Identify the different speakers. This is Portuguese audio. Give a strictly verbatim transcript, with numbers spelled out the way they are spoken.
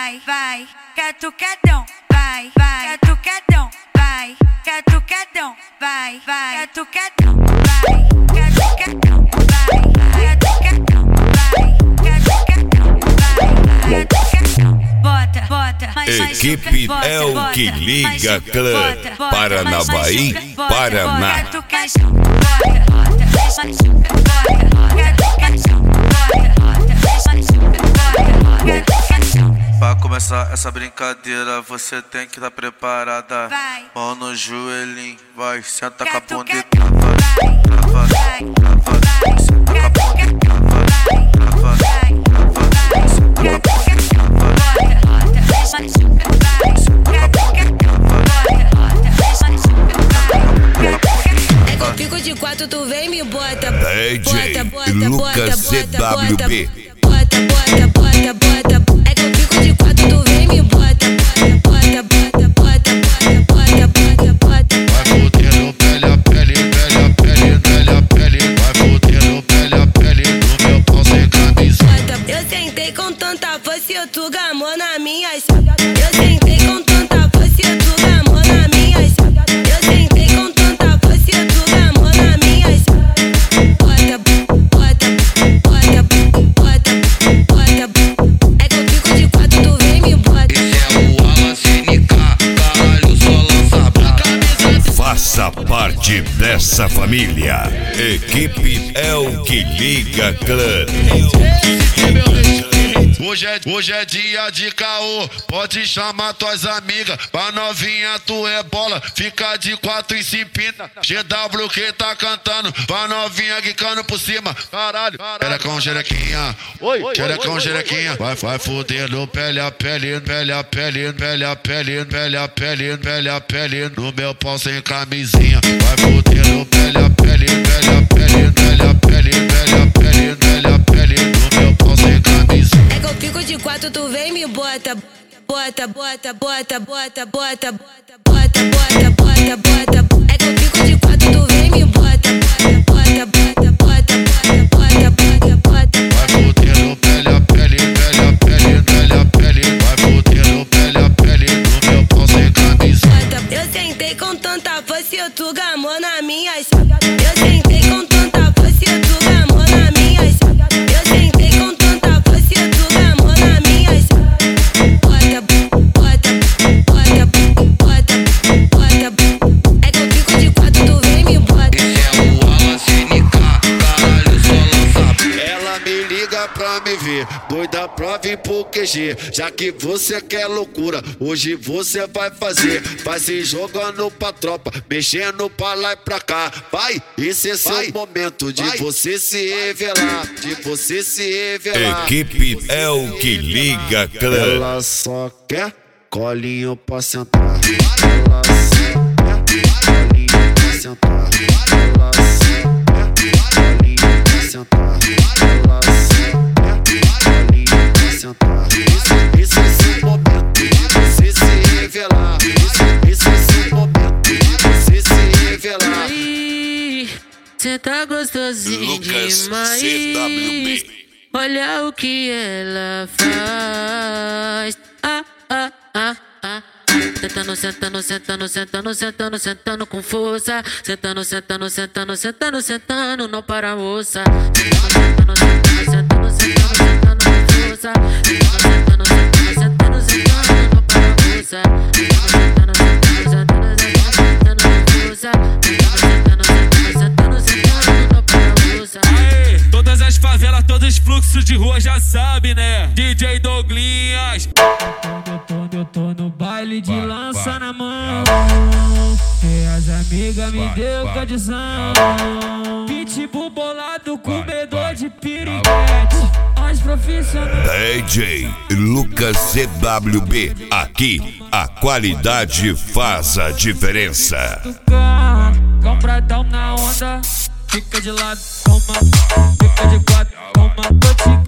Speaker 1: vai, vai, catucadão, vai, vai, catucadão, vai, catucadão, vai, vai, catucadão, vai, catucadão, vai, catucadão, vai, catucadão, vai, catucadão. Bota, bota, mas
Speaker 2: Equipe é o que liga clã Paranavaí, Paraná.
Speaker 3: Pra começar essa brincadeira, você tem que estar preparada. Mão no joelhinho, vai, senta com a bunda e trava, trava, trava, senta com a bunda e trava, trava, trava, senta com a bunda e trava.
Speaker 4: É com pico de quatro, tu vem me bota.
Speaker 2: D J Lucas C W B.
Speaker 4: Bota, bota, bota, bota. É com pico de quatro, tu vem me bota. Bota, bota, bota, bota, bota, bota.
Speaker 3: Vai fudendo pele a pele, pele a pele, pele a pele. Vai fudendo pele a pele no meu pau sem camisa.
Speaker 4: Eu sentei com tanta força e tu gamou na minha saga. Eu sentei com tanta força e tu gamou na minha saga. Eu sentei com tanta força e tu gamou na minha saga. Bota, bota, bota, bota, bota. É com pico de quatro, tu vem me bota.
Speaker 3: Esse é o Alan C N K, caralho, só lança brava.
Speaker 2: Faça parte dessa família. Equipe é o que liga clã.
Speaker 3: Hoje é, hoje é dia de caô, pode chamar tuas amigas. Pra novinha tu é bola, fica de quatro e se empina. G W que tá cantando, pra novinha guicando por cima. Caralho, xerecão, xerequinha, xerecão, xerequinha. Vai, vai fudendo pele a pele, pele a pele, pele a pele, pele a pele, pele a pele. No meu pau sem camisinha. Vai fudendo pele a pele, pele a pele, pele a pele, pele a pele, pele a pele. No meu pau sem camisinha.
Speaker 4: É com pico de quatro, tu vem me bota. Bota, bota, bota, bota, bota, bota, bota, bota, bota. É com pico de quatro, tu vem me bota. Bota, bota, bota, bota, bota, bota.
Speaker 3: Vai fudendo pele a pele, pele a pele, pele a pele. Vai fudendo pele a pele no meu pau sem camisa.
Speaker 4: Eu sentei com tanta força e tu gamou na minha saga. Eu sentei com tanta força e tu gamou na minha saga. Eu sentei com tanta força e tu gamou na minha saga. Bota, bota, bota, bota, bota. É com pico de quatro, tu vem me bota.
Speaker 3: Esse é o Alan C N K, caralho, só lança. Ela me liga pra me ver, doida pra vir pro Q G. Já que você quer loucura, hoje você vai fazer. Vai se jogando pra tropa, mexendo pra lá e pra cá. Vai, esse é seu momento de você se revelar, de você se revelar.
Speaker 2: Equipe é o que liga clã.
Speaker 3: Ela só quer colinho pra sentar. Ela só quer colinho pra sentar. Ela só quer colinho pra sentar. Ela só quer colinho pra sentar. Esse, esse é seu momento de você se revelar. Esse, esse é seu momento de você se revelar.
Speaker 4: Aí, cê tá gostosinho
Speaker 2: Lucas
Speaker 4: demais.
Speaker 2: C W B.
Speaker 4: Olha o que ela faz. Ah, ah, ah, ah. Sentando, sentando, sentando, sentando, sentando, sentando com força. Sentando, sentando, sentando, sentando, sentando, não para moça. Sentando, sentando, sentando, sentando, sentando com força. Sentando, sentando, sentando, sentando, sentando, não para moça. Sentando, sentando, sentando, sentando, sentando com força. Sentando, sentando, sentando, sentando, não para moça.
Speaker 5: Todas as favelas, todos os fluxos de rua já sabe, né? D J Douglinhas.
Speaker 6: Eu tô, eu tô no baile de vai, lança vai, na mão. E as amigas me deu condição. Pitbull bolado, comedor de piriguete. As profissionais.
Speaker 2: D J Lucas C W B. Aqui a qualidade faz a diferença.
Speaker 6: Compradão na onda. Fica de lado, toma. Fica de quatro, toma. Tô te